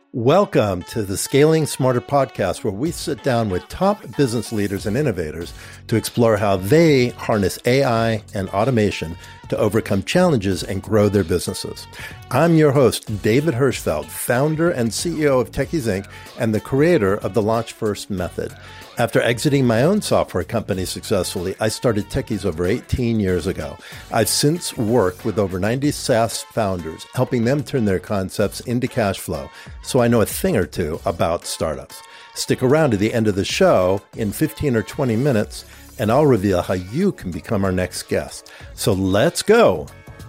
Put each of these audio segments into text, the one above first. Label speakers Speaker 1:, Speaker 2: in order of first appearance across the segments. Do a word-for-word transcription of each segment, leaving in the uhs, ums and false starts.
Speaker 1: Welcome to the Scaling Smarter podcast, where we sit down with top business leaders and innovators to explore how they harness A I and automation to overcome challenges and grow their businesses. I'm your host, David Hirschfeld, founder and C E O of Techies Incorporated and the creator of the Launch First method. After exiting my own software company successfully, I started Techies over eighteen years ago. I've since worked with over ninety SaaS founders, helping them turn their concepts into cash flow, so I know a thing or two about startups. Stick around to the end of the show in fifteen or twenty minutes, and I'll reveal how you can become our next guest. So let's go.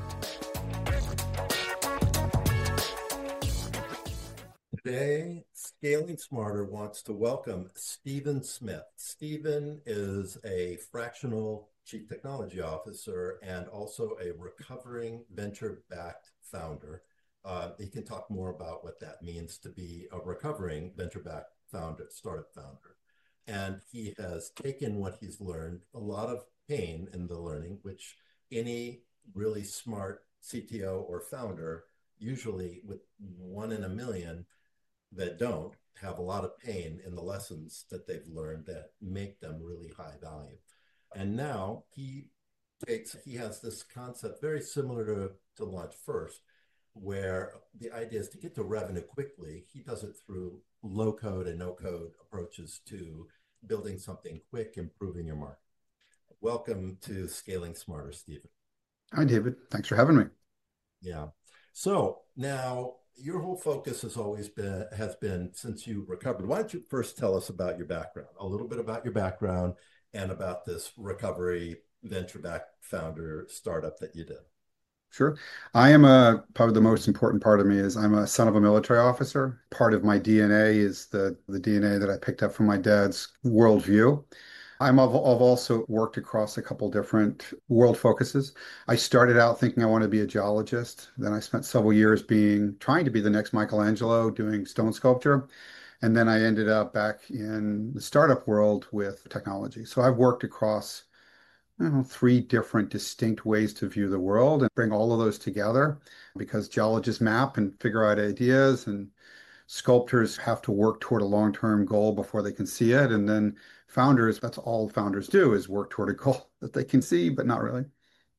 Speaker 1: Today, Scaling Smarter wants to welcome Stephen Smith. Stephen is a fractional chief technology officer and also a recovering venture-backed founder. Uh, he can talk more about what that means to be a recovering venture-backed founder, startup founder. And he has taken what he's learned, a lot of pain in the learning, which any really smart C T O or founder, usually with one in a million, that don't have a lot of pain in the lessons that they've learned that make them really high value. And now he takes, he has this concept very similar to, to Launch First, where the idea is to get to revenue quickly. He does it through low code and no code approaches to building something quick, improving your market. Welcome to Scaling Smarter, Stephen.
Speaker 2: Hi, David. Thanks for having me.
Speaker 1: Yeah. So now, your whole focus has always been, has been since you recovered. Why don't you first tell us about your background, a little bit about your background and about this recovery venture-backed founder startup that you did?
Speaker 2: Sure. I am a, probably the most important part of me is I'm a son of a military officer. Part of my D N A is the, the D N A that I picked up from my dad's worldview. I'm, I've, I've also worked across a couple different world focuses. I started out thinking I wanted to be a geologist. Then I spent several years being, trying to be the next Michelangelo doing stone sculpture. And then I ended up back in the startup world with technology. So I've worked across I don't know, three different distinct ways to view the world and bring all of those together because geologists map and figure out ideas and sculptors have to work toward a long-term goal before they can see it. And then founders, that's all founders do is work toward a goal that they can see, but not really.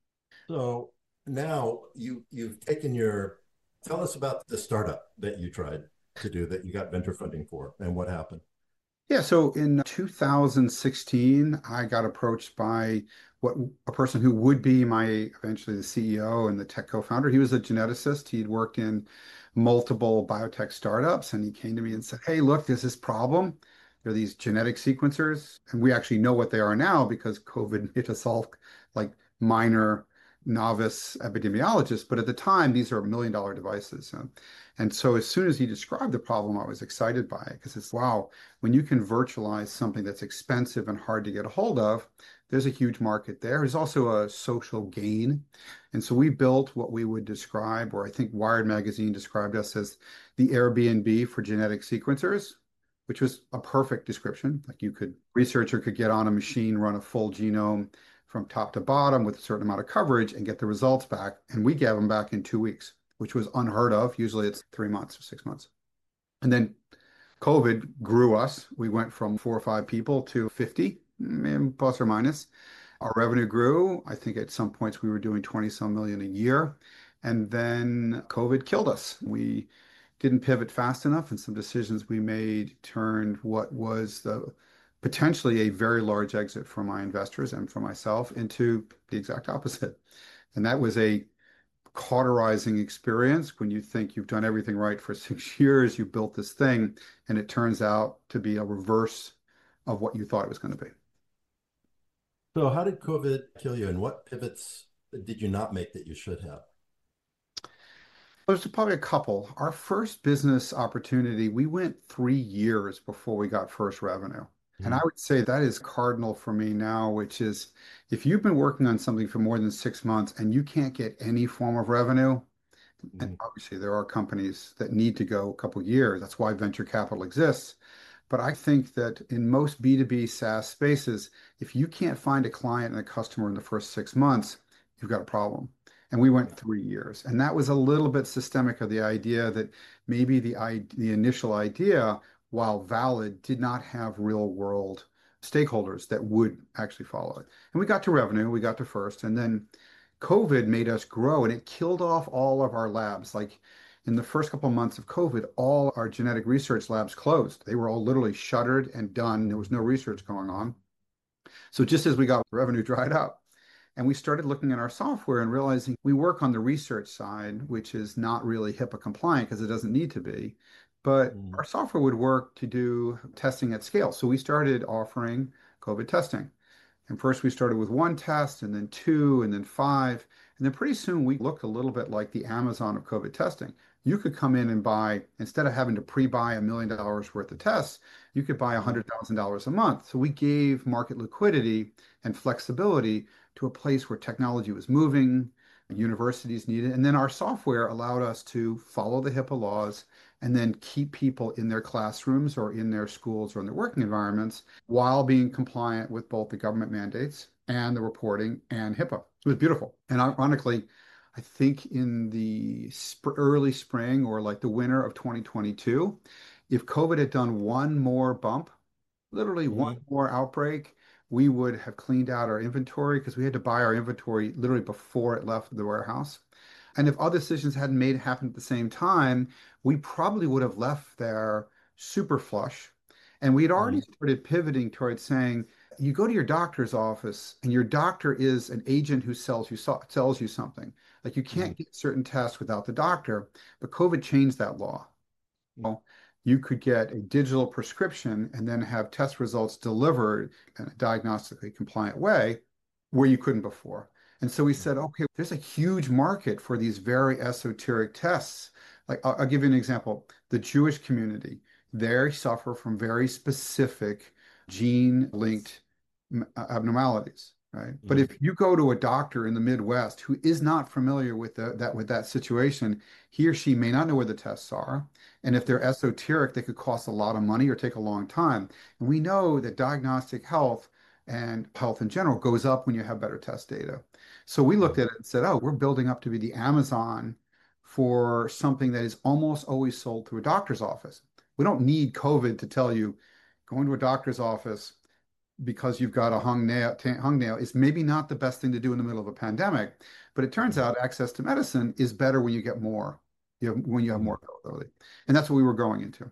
Speaker 1: So now you, you've taken your, tell us about the startup that you tried to do that you got venture funding for and what happened.
Speaker 2: Yeah, so in two thousand sixteen, I got approached by what a person who would be my eventually the C E O and the tech co-founder. He was a geneticist. He'd worked in multiple biotech startups, and he came to me and said, "Hey, look, there's this problem. There are these genetic sequencers, and we actually know what they are now because COVID made us all like minor novice epidemiologists. But at the time, these are million dollar devices." Uh, and so as soon as he described the problem, I was excited by it because it's wow, when you can virtualize something that's expensive and hard to get a hold of, there's a huge market there. There's also a social gain. And so we built what we would describe, or I think Wired Magazine described us as the Airbnb for genetic sequencers, which was a perfect description. Like you could, researcher could get on a machine, run a full genome from top to bottom with a certain amount of coverage and get the results back. And we gave them back in two weeks, which was unheard of. Usually it's three months or six months. And then COVID grew us. We went from four or five people to fifty, plus or minus. Our revenue grew. I think at some points we were doing twenty some million a year. And then COVID killed us. We didn't pivot fast enough, and some decisions we made turned what was the potentially a very large exit for my investors and for myself into the exact opposite. And that was a cauterizing experience when you think you've done everything right for six years, you built this thing, and it turns out to be a reverse of what you thought it was going to be.
Speaker 1: So how did COVID kill you and what pivots did you not make that you should have?
Speaker 2: There's probably a couple. Our first business opportunity, we went three years before we got first revenue. And I
Speaker 1: Mm.
Speaker 2: would say that is cardinal for me now, which is if you've been working on something for more than six months and you can't get any form of revenue, and
Speaker 1: Mm.
Speaker 2: obviously there are companies that need to go a couple years. That's why venture capital exists. But I think that in most B two B SaaS spaces, if you can't find a client and a customer in the first six months, you've got a problem. And we went
Speaker 1: Yeah.
Speaker 2: three years. And that was a little bit systemic of the idea that maybe the, i- the initial idea, while valid, did not have real world stakeholders that would actually follow it. And we got to revenue, we got to first, and then COVID made us grow and it killed off all of our labs. Like in the first couple of months of COVID, all our genetic research labs closed. They were all literally shuttered and done. There was no research going on. So just as we got revenue dried up, and we started looking at our software and realizing we work on the research side, which is not really HIPAA compliant because it doesn't need to be. But
Speaker 1: Mm-hmm.
Speaker 2: our software would work to do testing at scale. So we started offering COVID testing. And first we started with one test and then two and then five. And then pretty soon we looked a little bit like the Amazon of COVID testing. You could come in and buy, instead of having to pre-buy a million dollars worth of tests, you could buy
Speaker 1: Mm-hmm.
Speaker 2: one hundred thousand dollars a month. So we gave market liquidity and flexibility to a place where technology was moving, universities needed, and then our software allowed us to follow the HIPAA laws and then keep people in their classrooms or in their schools or in their working environments while being compliant with both the government mandates and the reporting and HIPAA. It was beautiful. And ironically, I think in the sp early spring or like the winter of twenty twenty-two, if COVID had done one more bump, literally one
Speaker 1: Mm-hmm.
Speaker 2: more outbreak, we would have cleaned out our inventory because we had to buy our inventory literally before it left the warehouse. And if other decisions hadn't made happen at the same time, we probably would have left there super flush. And we had already
Speaker 1: Mm-hmm.
Speaker 2: started pivoting towards saying, you go to your doctor's office and your doctor is an agent who sells you so- sells you something. Like you
Speaker 1: Mm-hmm.
Speaker 2: can't get certain tests without the doctor, but COVID changed that law. Well, you could get a digital prescription and then have test results delivered in a diagnostically compliant way where you couldn't before. And so we said, okay, there's a huge market for these very esoteric tests. Like I'll, I'll give you an example. The Jewish community, they suffer from very specific gene-linked abnormalities, right? But
Speaker 1: Mm-hmm.
Speaker 2: if you go to a doctor in the Midwest who is not familiar with the, that with that situation, he or she may not know where the tests are. And if they're esoteric, they could cost a lot of money or take a long time. And we know that diagnostic health and health in general goes up when you have better test data. So we looked
Speaker 1: Mm-hmm.
Speaker 2: at it and said, oh, we're building up to be the Amazon for something that is almost always sold through a doctor's office. We don't need COVID to tell you going to a doctor's office because you've got a hung nail, hung nail is maybe not the best thing to do in the middle of a pandemic. But it turns out access to medicine is better when you get more, you have, when you have
Speaker 1: Mm-hmm.
Speaker 2: more availability. And that's what we were going into.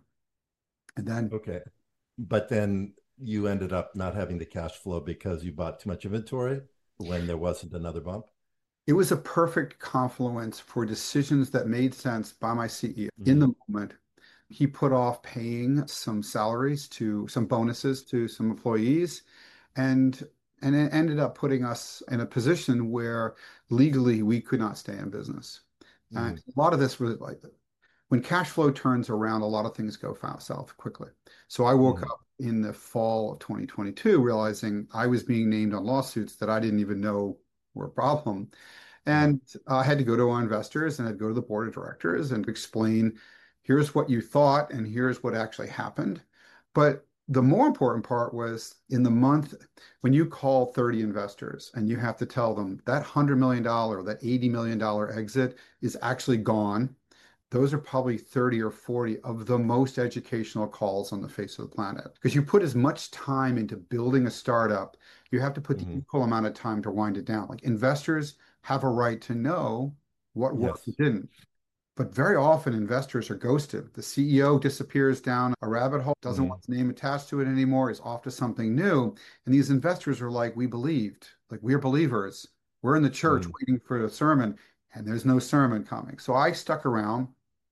Speaker 2: And then
Speaker 1: Okay. But then you ended up not having the cash flow because you bought too much inventory when there wasn't another bump.
Speaker 2: it was a perfect confluence for decisions that made sense by my C E O in
Speaker 1: Mm-hmm.
Speaker 2: the moment. He put off paying some salaries to some bonuses to some employees and and it ended up putting us in a position where legally we could not stay in business. And
Speaker 1: Mm-hmm.
Speaker 2: a lot of this was like when cash flow turns around, a lot of things go south quickly. So I woke
Speaker 1: Mm-hmm.
Speaker 2: up in the fall of twenty twenty-two realizing I was being named on lawsuits that I didn't even know were a problem.
Speaker 1: Yeah.
Speaker 2: And I had to go to our investors and I'd go to the board of directors and explain, here's what you thought and here's what actually happened. But the more important part was in the month when you call thirty investors and you have to tell them that one hundred million dollars, that eighty million dollars exit is actually gone. Those are probably thirty or forty of the most educational calls on the face of the planet. Because you put as much time into building a startup, you have to put the
Speaker 1: Mm-hmm.
Speaker 2: equal amount of time to wind it down. Like investors have a right to know what worked and
Speaker 1: Yes.
Speaker 2: didn't. But very often investors are ghosted. The C E O disappears down a rabbit hole, doesn't
Speaker 1: Mm-hmm.
Speaker 2: want his name attached to it anymore, is off to something new. And these investors are like, we believed, like we're believers. We're in the church
Speaker 1: Mm-hmm.
Speaker 2: waiting for a sermon, and there's no sermon coming. So I stuck around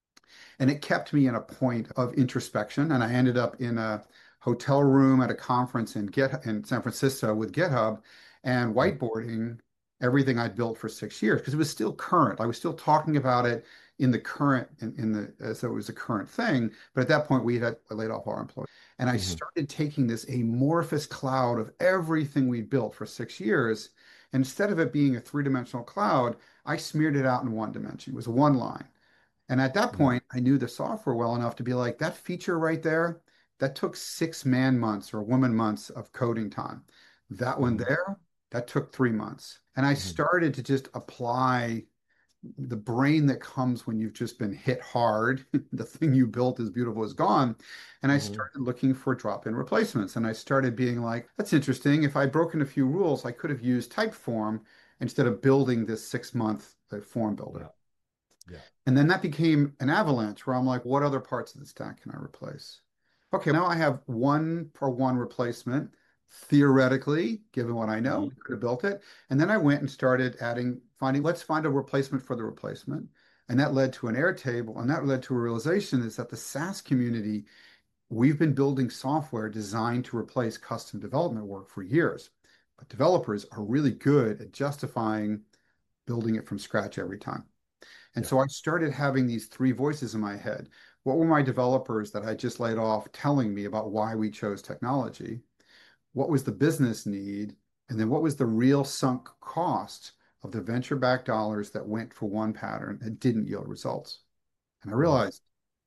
Speaker 2: and it kept me in a point of introspection. And I ended up in a hotel room at a conference in Git in San Francisco with GitHub and whiteboarding everything I'd built for six years because it was still current. I was still talking about it in the current in, in the as though it was a current thing. But at that point, we had laid off our employees. And I
Speaker 1: Mm-hmm.
Speaker 2: started taking this amorphous cloud of everything we built for six years. And instead of it being a three-dimensional cloud, I smeared it out in one dimension. It was one line. And at that
Speaker 1: Yeah.
Speaker 2: point, I knew the software well enough to be like, that feature right there, that took six man months or woman months of coding time. That one
Speaker 1: Mm-hmm.
Speaker 2: there, that took three months. And I
Speaker 1: Mm-hmm.
Speaker 2: started to just apply. the brain that comes when you've just been hit hard, the thing you built is beautiful is gone. And I
Speaker 1: Hmm.
Speaker 2: started looking for drop-in replacements. And I started being like, that's interesting. If I'd broken a few rules, I could have used Typeform instead of building this six-month uh, form builder.
Speaker 1: Yeah. Yeah.
Speaker 2: And then that became an avalanche where I'm like, what other parts of the stack can I replace? Okay, now I have one for one replacement. Theoretically, given what I know,
Speaker 1: Hmm.
Speaker 2: we could have built it. And then I went and started adding, finding, let's find a replacement for the replacement. And that led to an Airtable. And that led to a realization is that the SaaS community, we've been building software designed to replace custom development work for years. But developers are really good at justifying building it from scratch every time. And
Speaker 1: Yeah.
Speaker 2: so I started having these three voices in my head. What were my developers that I just laid off telling me about why we chose technology? What was the business need? And then what was the real sunk cost of the venture-backed dollars that went for one pattern and didn't yield results? And I
Speaker 1: Hmm.
Speaker 2: realized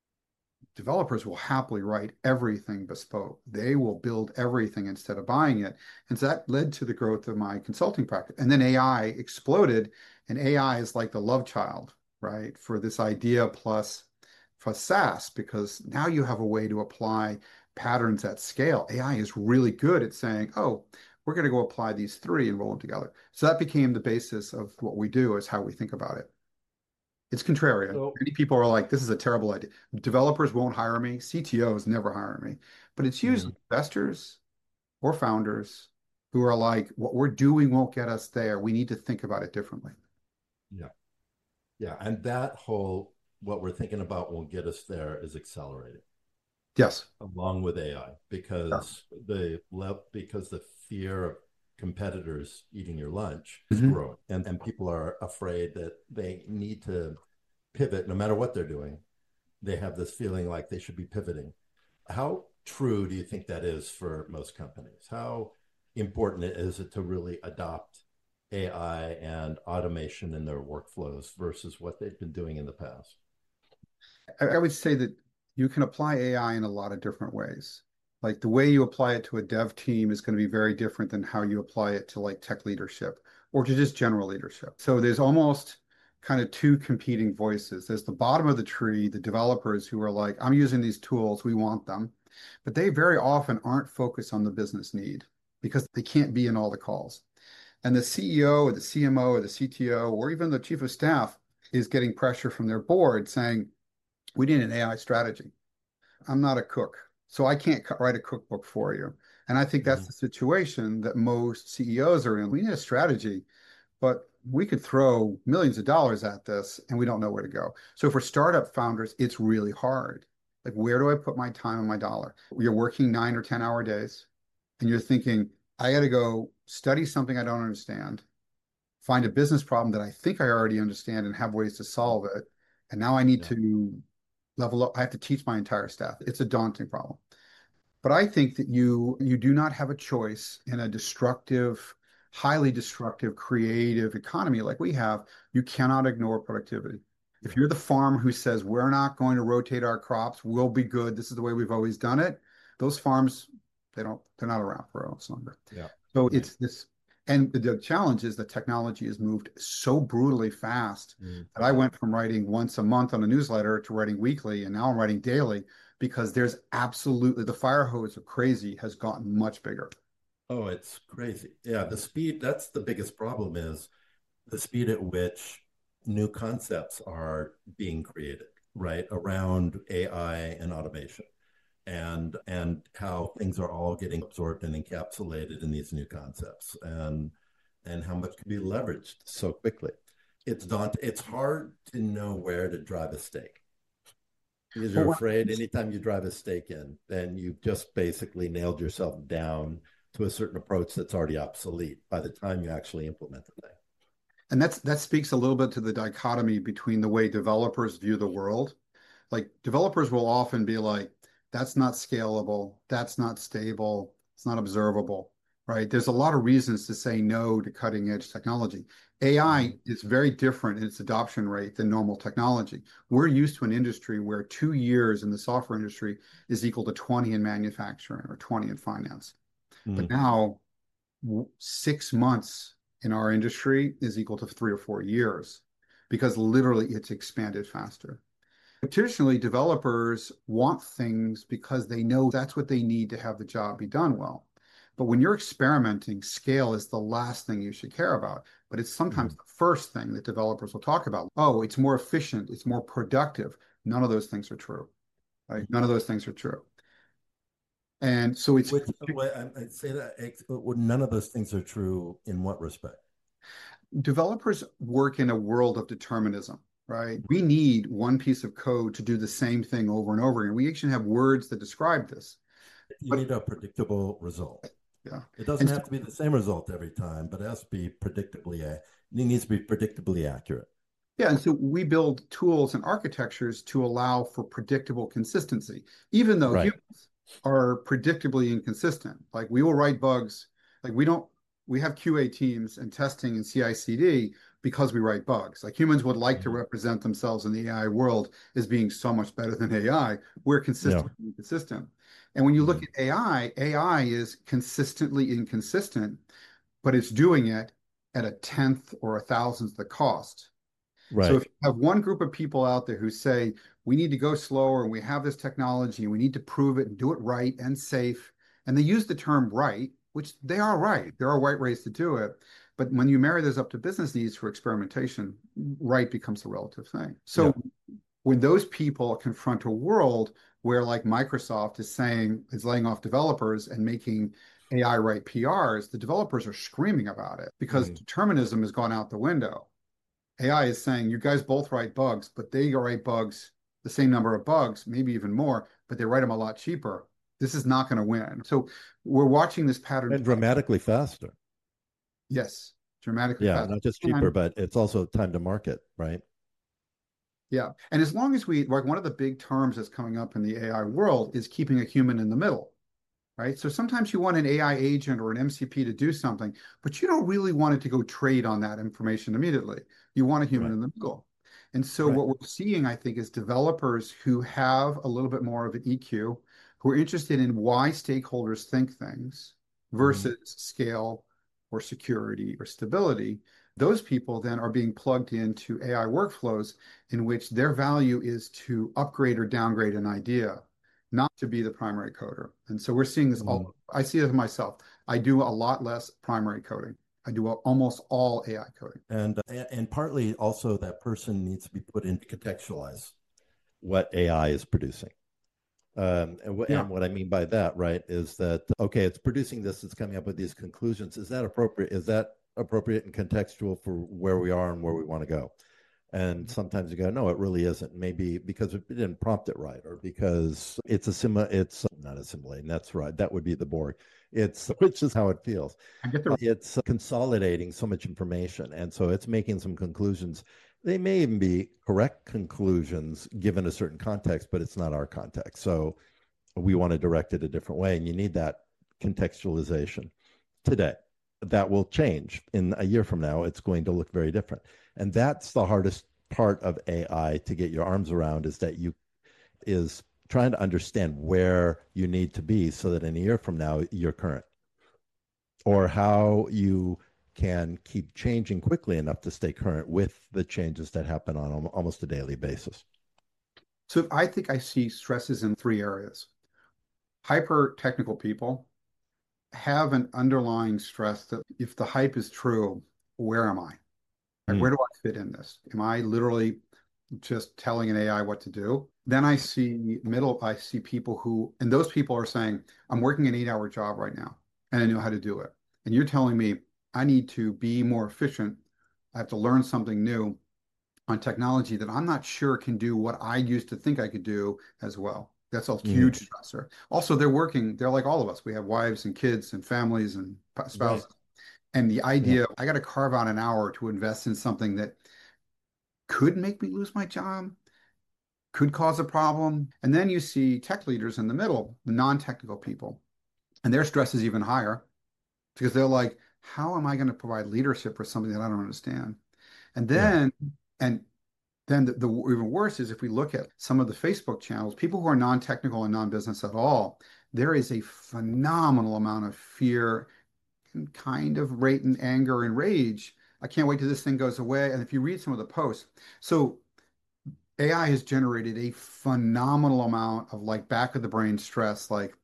Speaker 2: developers will happily write everything bespoke. They will build everything instead of buying it. And so that led to the growth of my consulting practice. And then A I exploded, and A I is like the love child, right, for this idea plus for SaaS, because now you have a way to apply patterns at scale. A I is really good at saying, oh, we're going to go apply these three and roll them together. So that became the basis of what we do, is how we think about it. It's contrarian.
Speaker 1: So,
Speaker 2: Many people are like, this is a terrible idea. Developers won't hire me. C T Os never hire me. But it's usually
Speaker 1: mhm,
Speaker 2: investors or founders who are like, what we're doing won't get us there. We need to think about it differently.
Speaker 1: yeah. Yeah. And that whole, what we're thinking about will get us there is accelerating
Speaker 2: Yes.
Speaker 1: along with A I
Speaker 2: Yeah.
Speaker 1: because the because the fear of competitors eating your lunch is
Speaker 2: Mhm.
Speaker 1: growing. And, and people are afraid that they need to pivot no matter what they're doing. They have this feeling like they should be pivoting. How true do you think that is for most companies? How important is it to really adopt A I and automation in their workflows versus what they've been doing in the past?
Speaker 2: I, I would say that you can apply A I in a lot of different ways. Like the way you apply it to a dev team is going to be very different than how you apply it to like tech leadership or to just general leadership. So there's almost kind of two competing voices. There's the bottom of the tree, the developers who are like, I'm using these tools, we want them. But they very often aren't focused on the business need because they can't be in all the calls. And the C E O or the C M O or the C T O or even the chief of staff is getting pressure from their board saying, we need an A I strategy. I'm not a cook, so I can't write a cookbook for you. And I think that's
Speaker 1: Mm-hmm.
Speaker 2: the situation that most C E Os are in. We need a strategy, but we could throw millions of dollars at this and we don't know where to go. So for startup founders, it's really hard. Like, where do I put my time and my dollar? You're working nine or ten hour days and you're thinking, I got to go study something I don't understand, find a business problem that I think I already understand and have ways to solve it. And now I need
Speaker 1: Yeah.
Speaker 2: to level up. I have to teach my entire staff. It's a daunting problem. But I think that you you do not have a choice in a destructive, highly destructive, creative economy like we have. You cannot ignore productivity. If
Speaker 1: Yeah.
Speaker 2: you're the farmer who says we're not going to rotate our crops, we'll be good. This is the way we've always done it. Those farms, they don't, they're not around for much longer.
Speaker 1: Yeah.
Speaker 2: So
Speaker 1: Right.
Speaker 2: it's this, and the challenge is that technology has moved so brutally fast
Speaker 1: Mm.
Speaker 2: that I went from writing once a month on a newsletter to writing weekly, and now I'm writing daily because there's absolutely the fire hose of crazy has gotten much bigger.
Speaker 1: Oh, it's crazy. Yeah. The speed, that's the biggest problem is the speed at which new concepts are being created, right? Around A I and automation. and and how things are all getting absorbed and encapsulated in these new concepts and and how much can be leveraged so quickly. It's daunting. It's hard to know where to drive a stake because
Speaker 2: But
Speaker 1: you're
Speaker 2: when,
Speaker 1: afraid anytime you drive a stake in, then you've just basically nailed yourself down to a certain approach that's already obsolete by the time you actually implement the thing.
Speaker 2: and that's that speaks a little bit to the dichotomy between the way developers view the world. Like developers will often be like, that's not scalable, that's not stable, it's not observable, right? There's a lot of reasons to say no to cutting edge technology. A I
Speaker 1: Mhm.
Speaker 2: is very different in its adoption rate than normal technology. We're used to an industry where two years in the software industry is equal to twenty in manufacturing or twenty in finance. But
Speaker 1: Mhm.
Speaker 2: now six months in our industry is equal to three or four years because literally it's expanded faster. Traditionally, developers want things because they know that's what they need to have the job be done well. But when you're experimenting, scale is the last thing you should care about. But it's sometimes
Speaker 1: Mhm.
Speaker 2: the first thing that developers will talk about. Oh, it's more efficient, it's more productive. None of those things are true, right? None of those things are true. And so it's
Speaker 1: Which, I, I say that ex- none of those things are true in what respect?
Speaker 2: developers work in a world of determinism, right? We need one piece of code to do the same thing over and over again. We actually have words that describe this.
Speaker 1: You
Speaker 2: But
Speaker 1: need a predictable result.
Speaker 2: yeah.
Speaker 1: It doesn't
Speaker 2: And so,
Speaker 1: have to be the same result every time, but it has to be predictably, it needs to be predictably accurate.
Speaker 2: yeah, and so we build tools and architectures to allow for predictable consistency, even though
Speaker 1: Right.
Speaker 2: humans are predictably inconsistent. Like we will write bugs, like we don't, we have Q A teams and testing and C I C D because we write bugs. Like humans would like to
Speaker 1: Mhm.
Speaker 2: represent themselves in the A I world as being so much better than A I. We're
Speaker 1: Yeah.
Speaker 2: consistently inconsistent. And when you look
Speaker 1: Mhm.
Speaker 2: at A I, A I is consistently inconsistent, but it's doing it at a tenth or a thousandth the cost. So
Speaker 1: Right.
Speaker 2: if you have one group of people out there who say, we need to go slower and we have this technology and we need to prove it and do it right and safe, and they use the term right, which they are right. There are right ways to do it. But when you marry those up to business needs for experimentation, right becomes a relative thing.
Speaker 1: Yeah.
Speaker 2: So when those people confront a world where like Microsoft is saying, is laying off developers and making A I write P Rs, the developers are screaming about it because
Speaker 1: Mhm.
Speaker 2: determinism has gone out the window. A I is saying you guys both write bugs, but they write bugs, the same number of bugs, maybe even more, but they write them a lot cheaper. This is not going to win. So we're watching this pattern
Speaker 1: And
Speaker 2: play.
Speaker 1: dramatically faster.
Speaker 2: Yes, dramatically
Speaker 1: Yeah.
Speaker 2: fast.
Speaker 1: Not just cheaper,
Speaker 2: And
Speaker 1: but it's also time to market, right?
Speaker 2: yeah, and as long as we, like one of the big terms that's coming up in the A I world is keeping a human in the middle, right? So sometimes you want an A I agent or an M C P to do something, but you don't really want it to go trade on that information immediately. You want a human
Speaker 1: Right.
Speaker 2: in the middle. And so
Speaker 1: Right.
Speaker 2: what we're seeing, I think, is developers who have a little bit more of an E Q, who are interested in why stakeholders think things
Speaker 1: Mhm.
Speaker 2: versus scale or security or stability. Those people then are being plugged into A I workflows in which their value is to upgrade or downgrade an idea, not to be the primary coder. And so we're seeing this all,
Speaker 1: Mhm.
Speaker 2: I see it myself. I do a lot less primary coding. I do almost all A I coding.
Speaker 1: And uh, and partly also that person needs to be put in to contextualize what A I is producing. Um, and, wh-
Speaker 2: Yeah.
Speaker 1: and what I mean by that, right, is that okay, it's producing this, it's coming up with these conclusions. Is that appropriate? Is that appropriate and contextual for where we are and where we want to go? And sometimes you go, no, it really isn't. Maybe because it didn't prompt it right, or because it's a sim, it's not assimilating. That's right. That would be the Borg. It's which is how it feels.
Speaker 2: I get
Speaker 1: Uh,
Speaker 2: the
Speaker 1: It's consolidating so much information, and so it's making some conclusions. They may even be correct conclusions given a certain context, but it's not our context. So we want to direct it a different way, and you need that contextualization today. That will change in a year from now. It's going to look very different, and that's the hardest part of A I to get your arms around is that you is trying to understand where you need to be so that in a year from now you're current, or how you can keep changing quickly enough to stay current with the changes that happen on almost a daily basis.
Speaker 2: So I think I see stresses in three areas. Hyper technical people have an underlying stress that if the hype is true, where am I? Like, where
Speaker 1: Mm,
Speaker 2: do I fit in this? Am I literally just telling an A I what to do? Then I see middle, I see people who, and those people are saying, I'm working an eight hour job right now and I know how to do it. And you're telling me I need to be more efficient. I have to learn something new on technology that I'm not sure can do what I used to think I could do as well. That's a
Speaker 1: mm,
Speaker 2: huge stressor. Also, they're working, they're like all of us. We have wives and kids and families and
Speaker 1: right.
Speaker 2: spouses. And the
Speaker 1: Yeah.
Speaker 2: idea, I got to carve out an hour to invest in something that could make me lose my job, could cause a problem. And then you see tech leaders in the middle, the non-technical people, and their stress is even higher because they're like, how am I going to provide leadership for something that I don't understand? And
Speaker 1: Yeah.
Speaker 2: then, and then the, the even worse is if we look at some of the Facebook channels, people who are non-technical and non-business at all, there is a phenomenal amount of fear and kind of rate and anger and rage I can't wait till this thing goes away. And if you read some of the posts, so A I has generated a phenomenal amount of like back of the brain stress, like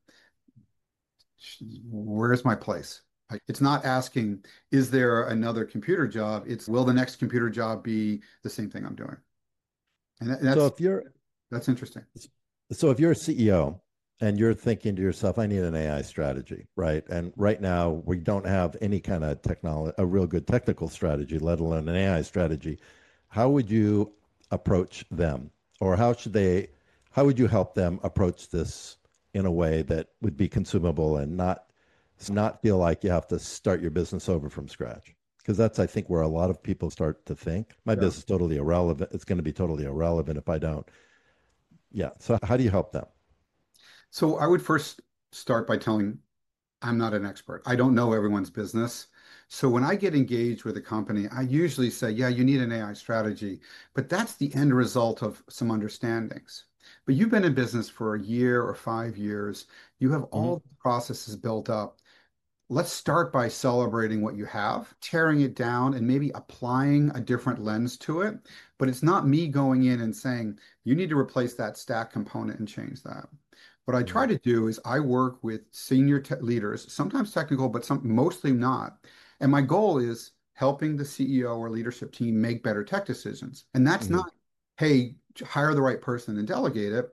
Speaker 2: where's my place? Like, it's not asking, is there another computer job? It's will the next computer job be the same thing I'm doing? And that,
Speaker 3: So
Speaker 2: that's
Speaker 3: if you're
Speaker 2: that's interesting.
Speaker 3: so if you're a C E O and you're thinking to yourself, I need an A I strategy, right? And right now we don't have any kind of technology, a real good technical strategy, let alone an A I strategy. How would you approach them? Or how should they, how would you help them approach this in a way that would be consumable and not not feel like you have to start your business over from scratch? Because that's, I think, where a lot of people start to think my
Speaker 2: Yeah.
Speaker 3: business is totally irrelevant. It's going to be totally irrelevant if I don't. Yeah. So how do you help them?
Speaker 2: So I would first start by telling I'm not an expert. I don't know everyone's business. So when I get engaged with a company, I usually say, yeah, you need an A I strategy, but that's the end result of some understandings. But you've been in business for a year or five years. You have all
Speaker 3: Hmm.
Speaker 2: the processes built up. Let's start by celebrating what you have, tearing it down, and maybe applying a different lens to it. But it's not me going in and saying, you need to replace that stack component and change that. What I try
Speaker 3: Hmm.
Speaker 2: to do is I work with senior te leaders, sometimes technical, but some mostly not. And my goal is helping the C E O or leadership team make better tech decisions. And that's
Speaker 3: Hmm.
Speaker 2: not, hey, hire the right person and delegate it.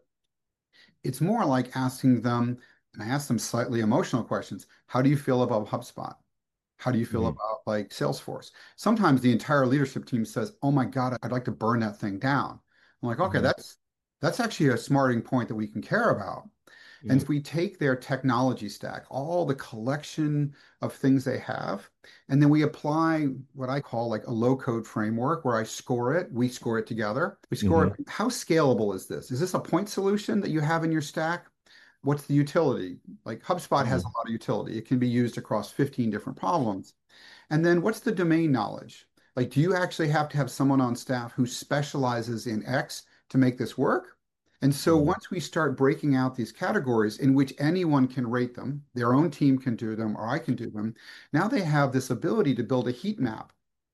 Speaker 2: It's more like asking them, and I ask them slightly emotional questions. How do you feel about HubSpot? How do you feel
Speaker 3: Hmm.
Speaker 2: about like Salesforce? Sometimes the entire leadership team says, "Oh my God, I'd like to burn that thing down." I'm like, "Okay,
Speaker 3: Hmm.
Speaker 2: that's that's actually a smarting point that we can care about." And
Speaker 3: Hmm.
Speaker 2: if we take their technology stack, all the collection of things they have, and then we apply what I call like a low code framework where I score it, we score it together. We score
Speaker 3: Hmm.
Speaker 2: it. How scalable is this? Is this a point solution that you have in your stack? What's the utility? Like HubSpot has a
Speaker 3: Hmm.
Speaker 2: lot of utility. It can be used across fifteen different problems. And then what's the domain knowledge? Like, do you actually have to have someone on staff who specializes in X to make this work? And so
Speaker 3: Hmm.
Speaker 2: once we start breaking out these categories in which anyone can rate them, their own team can do them, or I can do them, now they have this ability to build a heat map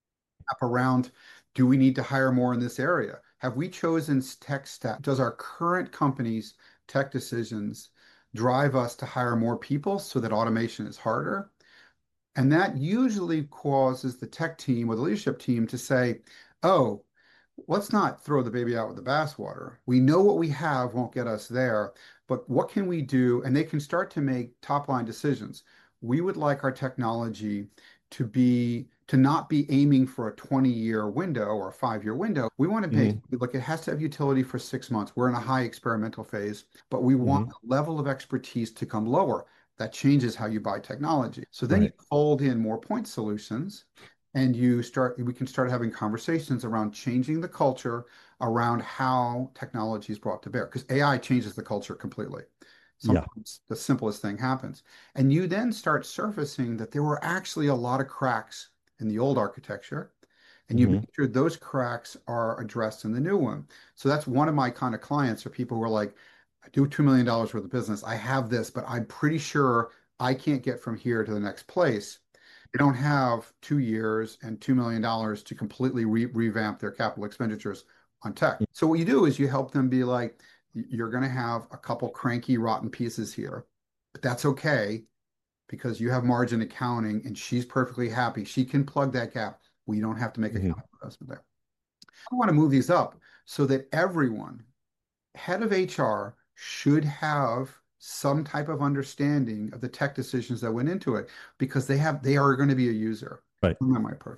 Speaker 2: up around, do we need to hire more in this area? Have we chosen tech stack? Does our current company's tech decisions drive us to hire more people so that automation is harder? And that usually causes the tech team or the leadership team to say, oh, let's not throw the baby out with the bathwater. We know what we have won't get us there, but what can we do? And they can start to make top line decisions. We would like our technology to be to not be aiming for a twenty year window or a five year window. We want to make
Speaker 3: Hmm.
Speaker 2: look, it has to have utility for six months. We're in a high experimental phase, but we want
Speaker 3: Hmm.
Speaker 2: the level of expertise to come lower. That changes how you buy technology. So then you
Speaker 3: Right.
Speaker 2: fold in more point solutions and you start we can start having conversations around changing the culture around how technology is brought to bear because A I changes the culture completely.
Speaker 3: Yeah.
Speaker 2: Sometimes the simplest thing happens. And you then start surfacing that there were actually a lot of cracks in the old architecture, and you
Speaker 3: Hmm.
Speaker 2: make sure those cracks are addressed in the new one. So that's one of my kind of clients are people who are like, I do two million dollars worth of business. I have this, but I'm pretty sure I can't get from here to the next place. They don't have two years and two million dollars to completely re revamp their capital expenditures on tech. So what you do is you help them be like, you're going to have a couple cranky, rotten pieces here, but that's okay because you have margin accounting and she's perfectly happy. She can plug that gap. We don't have to make a
Speaker 3: Hmm.
Speaker 2: capital investment there. I want to move these up so that everyone, head of H R, should have some type of understanding of the tech decisions that went into it because they have they are going to be a user.
Speaker 3: Right.
Speaker 2: That's my approach.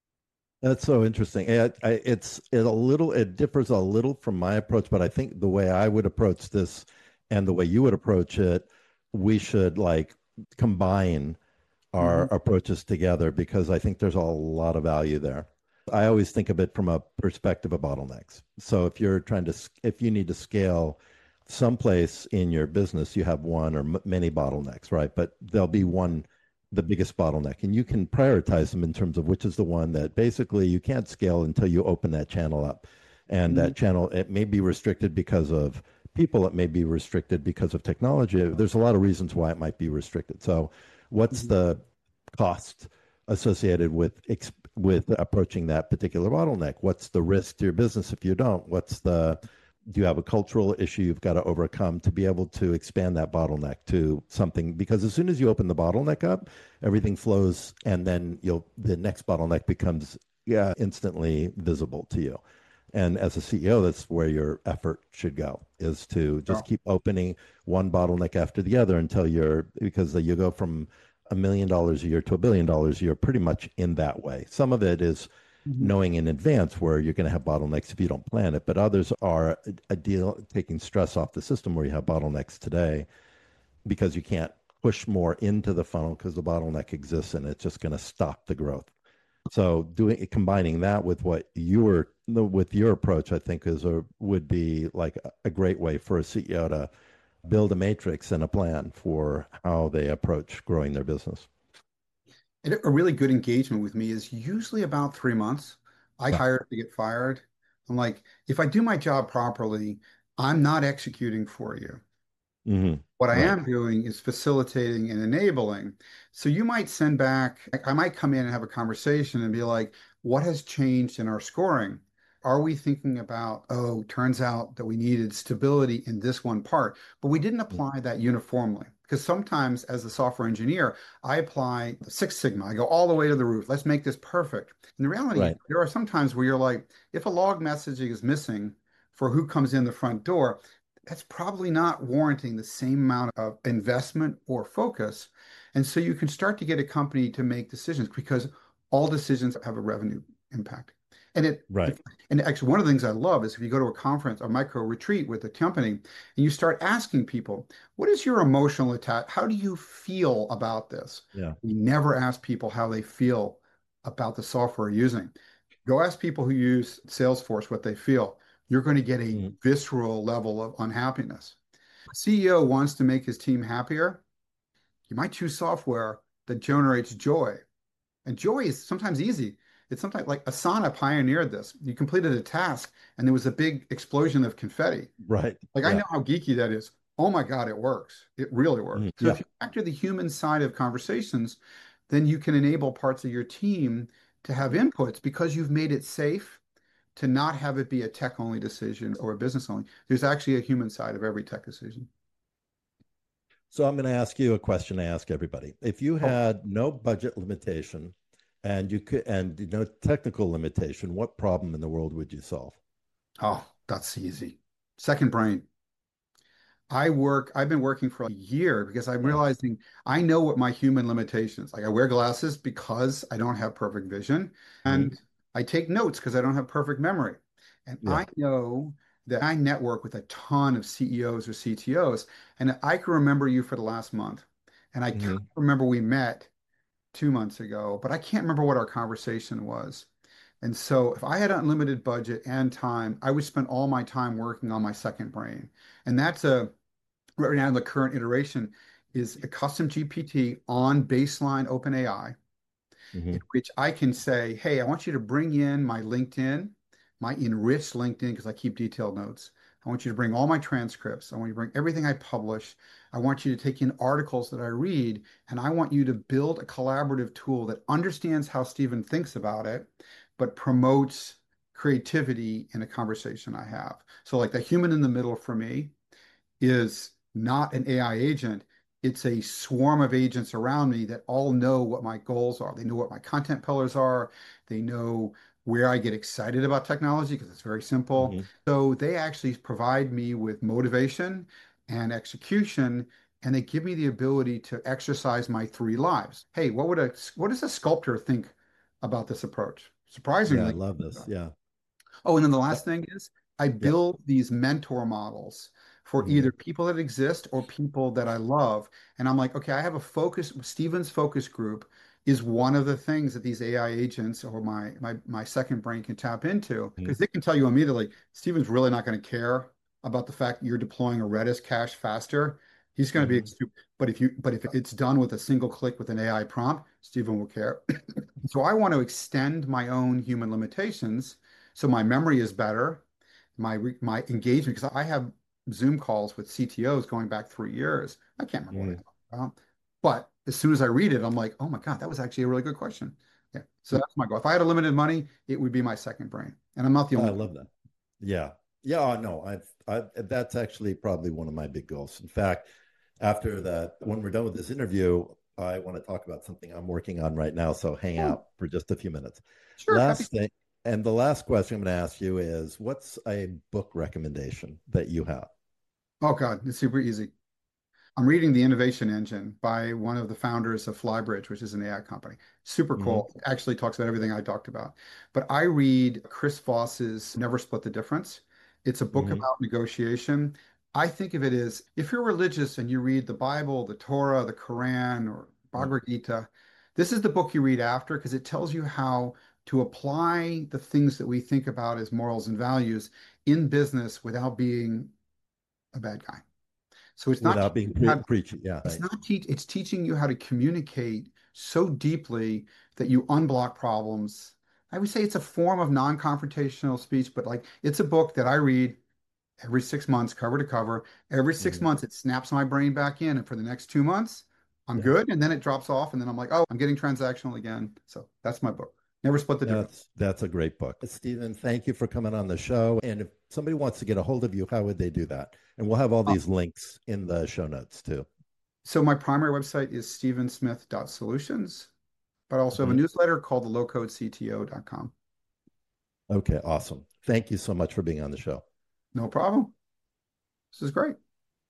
Speaker 3: That's so interesting. It, I, it's it a little, it differs a little from my approach, but I think the way I would approach this and the way you would approach it, we should like combine our
Speaker 2: Mhm.
Speaker 3: approaches together because I think there's a lot of value there. I always think of it from a perspective of bottlenecks. So if you're trying to, if you need to scale someplace in your business, you have one or m- many bottlenecks, right? But there'll be one, the biggest bottleneck, and you can prioritize them in terms of which is the one that basically you can't scale until you open that channel up. And
Speaker 2: Mhm.
Speaker 3: that channel, it may be restricted because of people, it may be restricted because of technology. There's a lot of reasons why it might be restricted. So, what's
Speaker 2: Mhm.
Speaker 3: the cost associated with with approaching that particular bottleneck. What's the risk to your business if you don't? What's the do you have a cultural issue you've got to overcome to be able to expand that bottleneck to something? Because as soon as you open the bottleneck up, everything flows, and then you'll the next bottleneck becomes yeah instantly visible to you. And as a C E O, that's where your effort should go, is to just keep opening one bottleneck after the other until you're, because you go from a million dollars a year to a billion dollars a year pretty much in that way. Some of it is
Speaker 2: Mhm.
Speaker 3: knowing in advance where you're going to have bottlenecks if you don't plan it, but others are a, a deal taking stress off the system where you have bottlenecks today because you can't push more into the funnel because the bottleneck exists and it's just going to stop the growth. So doing combining that with what you were with your approach, I think is a would be like a, a great way for a C E O to build a matrix and a plan for how they approach growing their business.
Speaker 2: And a really good engagement with me is usually about three months. I
Speaker 3: Yeah.
Speaker 2: hire to get fired. I'm like, if I do my job properly, I'm not executing for you.
Speaker 3: Hmm.
Speaker 2: What I
Speaker 3: Right.
Speaker 2: am doing is facilitating and enabling. So you might send back, I might come in and have a conversation and be like, what has changed in our scoring? Are we thinking about, oh, turns out that we needed stability in this one part, but we didn't apply that uniformly. Because sometimes as a software engineer, I apply the Six Sigma. I go all the way to the roof. Let's make this perfect. And the reality,
Speaker 3: Right.
Speaker 2: there are some times where you're like, if a log messaging is missing for who comes in the front door, that's probably not warranting the same amount of investment or focus. And so you can start to get a company to make decisions because all decisions have a revenue impact. And it
Speaker 3: Right.
Speaker 2: and actually one of the things I love is if you go to a conference, a micro retreat with a company, and you start asking people, what is your emotional attach? How do you feel about this?
Speaker 3: Yeah.
Speaker 2: We never ask people how they feel about the software you're using. Go ask people who use Salesforce what they feel. You're going to get a
Speaker 3: Mhm.
Speaker 2: visceral level of unhappiness. C E O wants to make his team happier. You might choose software that generates joy. And joy is sometimes easy. It's sometimes like Asana pioneered this. You completed a task and there was a big explosion of confetti.
Speaker 3: Right.
Speaker 2: Like I
Speaker 3: Yeah.
Speaker 2: know how geeky that is. Oh my God, it works. It really works.
Speaker 3: Mhm.
Speaker 2: So if
Speaker 3: Yeah.
Speaker 2: you factor the human side of conversations, then you can enable parts of your team to have inputs because you've made it safe to not have it be a tech only decision or a business only. There's actually a human side of every tech decision.
Speaker 3: So I'm going to ask you a question I ask everybody. If you
Speaker 2: Oh,
Speaker 3: had no budget limitation and you could and no technical limitation, what problem in the world would you solve?
Speaker 2: oh, that's easy. Second brain. I work, I've been working for a year because I'm
Speaker 3: Yeah.
Speaker 2: realizing I know what my human limitations. Like I wear glasses because I don't have perfect vision,
Speaker 3: Hmm.
Speaker 2: and I take notes because I don't have perfect memory. And
Speaker 3: Yeah.
Speaker 2: I know that I network with a ton of C E Os or C T Os, and I can remember you for the last month. And I can't
Speaker 3: Hmm.
Speaker 2: remember we met two months ago, but I can't remember what our conversation was. And so if I had unlimited budget and time, I would spend all my time working on my second brain. And that's a right now the current iteration is a custom G P T on baseline OpenAI, in
Speaker 3: Hmm.
Speaker 2: which I can say, hey, I want you to bring in my LinkedIn, my enriched LinkedIn, because I keep detailed notes. I want you to bring all my transcripts. I want you to bring everything I publish. I want you to take in articles that I read, and I want you to build a collaborative tool that understands how Stephen thinks about it, but promotes creativity in a conversation I have. So, like the human in the middle for me is not an A I agent. It's a swarm of agents around me that all know what my goals are. They know what my content pillars are. They know where I get excited about technology because it's very simple.
Speaker 3: Hmm.
Speaker 2: So they actually provide me with motivation and execution, and they give me the ability to exercise my three lives. Hey, what would a what does a sculptor think about this approach?
Speaker 3: Yeah, I
Speaker 2: Surprisingly,
Speaker 3: love this. Yeah.
Speaker 2: oh, and then the
Speaker 3: Uh,
Speaker 2: last thing is I
Speaker 3: yeah.
Speaker 2: build these mentor models for
Speaker 3: Hmm.
Speaker 2: either people that exist or people that I love. And I'm like, okay, I have a focus, Stephen's focus group is one of the things that these A I agents or my my my second brain can tap into
Speaker 3: Hmm.
Speaker 2: because they can tell you immediately, Stephen's really not going to care about the fact that you're deploying a Redis cache faster. He's going to be
Speaker 3: Hmm.
Speaker 2: stupid. But if you but if it's done with a single click with an A I prompt, Stephen will care. So I want to extend my own human limitations so my memory is better, my my engagement, because I have Zoom calls with C T Os going back three years. I can't remember what I
Speaker 3: Hmm.
Speaker 2: talked about. But as soon as I read it, I'm like, oh my God, that was actually a really good question. Yeah. So that's my goal. If I had a limited money, it would be my second brain. And I'm not the
Speaker 3: Oh, I
Speaker 2: only one.
Speaker 3: love that. Yeah. Yeah. Oh, no, I've, I've, that's actually probably one of my big goals. In fact, after that, when we're done with this interview, I want to talk about something I'm working on right now. So hang
Speaker 2: Oh,
Speaker 3: out for just a few minutes.
Speaker 2: sure. Happy.
Speaker 3: Last thing, and the last question I'm going to ask you is what's a book recommendation that you have?
Speaker 2: Oh, God, it's super easy. I'm reading The Innovation Engine by one of the founders of Flybridge, which is an A I company. Super
Speaker 3: Hmm.
Speaker 2: cool. Actually talks about everything I talked about. But I read Chris Voss's Never Split the Difference. It's a book
Speaker 3: Hmm.
Speaker 2: about negotiation. I think of it as if you're religious and you read the Bible, the Torah, the Quran, or Bhagavad Gita, this is the book you read after because it tells you how to apply the things that we think about as morals and values in business without being a bad guy. So it's not
Speaker 3: Without
Speaker 2: teaching
Speaker 3: being
Speaker 2: you how
Speaker 3: pre
Speaker 2: to
Speaker 3: preachy. Yeah.
Speaker 2: it's
Speaker 3: Right.
Speaker 2: not teach it's teaching you how to communicate so deeply that you unblock problems. I would say it's a form of non-confrontational speech, but like it's a book that I read every six months, cover to cover. Every six
Speaker 3: Mhm.
Speaker 2: months, it snaps my brain back in, and for the next two months, I'm
Speaker 3: Yeah.
Speaker 2: good, and then it drops off, and then I'm like, oh, I'm getting transactional again. So that's my book. Never split the difference.
Speaker 3: That's that's a great book. Stephen, thank you for coming on the show. And if somebody wants to get a hold of you, how would they do that? And we'll have all
Speaker 2: Uh,
Speaker 3: these links in the show notes too.
Speaker 2: so my primary website is stephen smith dot solutions, but I also have a
Speaker 3: Mhm.
Speaker 2: newsletter called the low code c t o dot com.
Speaker 3: Okay, awesome. Thank you so much for being on the show.
Speaker 2: No problem. This is great.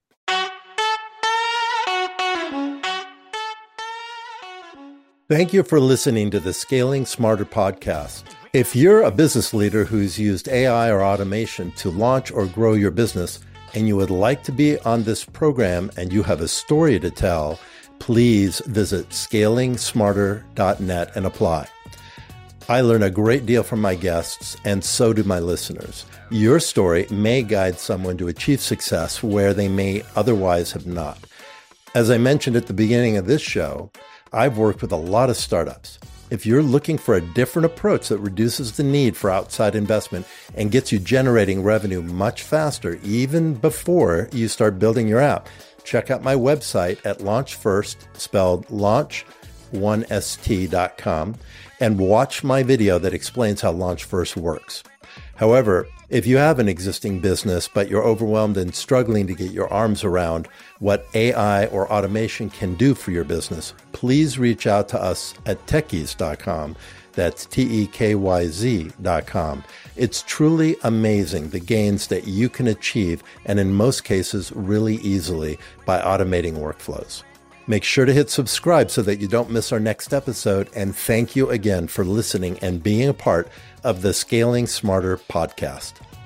Speaker 3: Thank you for listening to the Scaling Smarter podcast. If you're a business leader who's used A I or automation to launch or grow your business, and you would like to be on this program and you have a story to tell, please visit scaling smarter dot net and apply. I learn a great deal from my guests, and so do my listeners. Your story may guide someone to achieve success where they may otherwise have not. As I mentioned at the beginning of this show, I've worked with a lot of startups. If you're looking for a different approach that reduces the need for outside investment and gets you generating revenue much faster, even before you start building your app, check out my website at LaunchFirst, spelled launch one s t dot com, and watch my video that explains how LaunchFirst works. However, if you have an existing business, but you're overwhelmed and struggling to get your arms around what A I or automation can do for your business, please reach out to us at techies dot com. That's T E K Y Z dot com. It's truly amazing the gains that you can achieve, and in most cases, really easily, by automating workflows. Make sure to hit subscribe so that you don't miss our next episode. And thank you again for listening and being a part of the Scaling Smarter podcast.